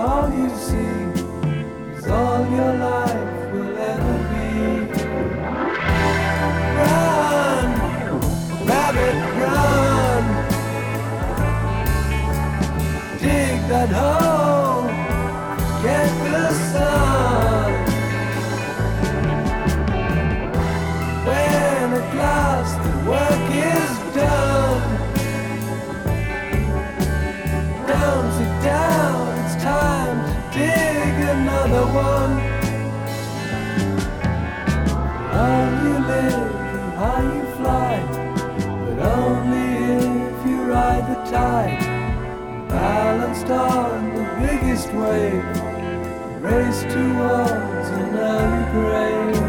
all you see is all your life will ever be. Run, rabbit, run. Dig that hole, get the sun. When at last the work is done, don't sit down, it's time to dig another one. How you live and how you fly, but only if you ride the tide. Balanced on the biggest wave, race towards an early grave.